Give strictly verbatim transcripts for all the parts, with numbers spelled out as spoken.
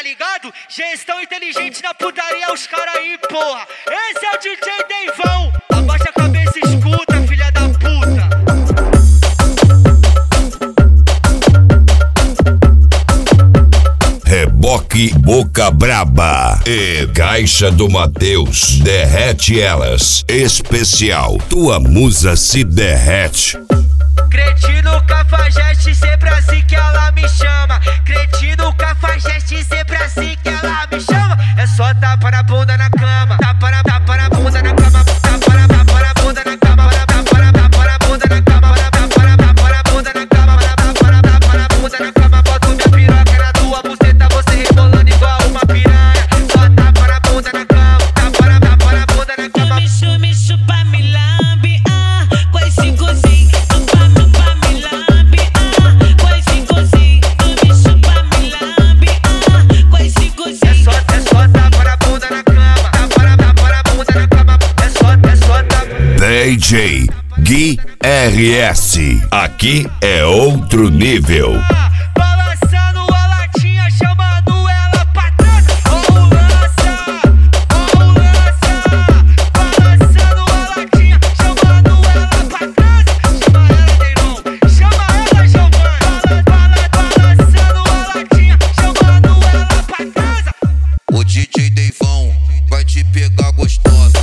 ligado? Gestão inteligente na putaria, os caras aí, porra. Esse é o D J Deivão. Abaixa a cabeça e escuta, filha da puta. Reboque Boca Braba e Caixa do Mateus, derrete elas. Especial, tua musa se derrete. Cretino Cafajeste, sempre assim que ela me chama. Cretino Cafajeste, sempre assim que ela me chama. É só tapa na bunda na cama, tapa na, tapa na bunda na cama, tapa na, tapa na bunda na cama, tapa na, tapa na bunda na cama, tapa na, tapa na bunda na cama, tapa na, tapa na bunda na cama. Boto minha piroca na tua buceta, você rebolando igual uma piranha. Só tapa na bunda na cama, tapa na, tapa na bunda na cama. Me chupa, me chupa, me lambe, ah, com esse cozinho. Chupa, chupa, me lambe, ah, com esse cozinho. Me chupa, me lambe, ah, com esse cozinho. É só, é só tapa na bunda na cama, tapa na, tapa na bunda na cama. É só, é só tapa. D J Gui R S, aqui é outro nível. Balançando a latinha, chamando ela pra trás. Ó o lança, ó o lança. Balançando a latinha, chamando ela pra trás. Chama ela, Deivão, chama ela, Giovanni. Balançando a latinha, chamando ela pra trás. O D J Deivão vai te pegar gostosa.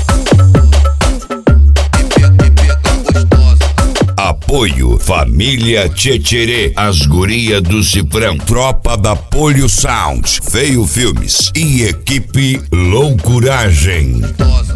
Me pega, me pega gostosa. Apoio Família Tchetcherê, as guria do Cifrão, Tropa da Polio Sound, Feio Filmes e Equipe Loucuragem. Gostosa.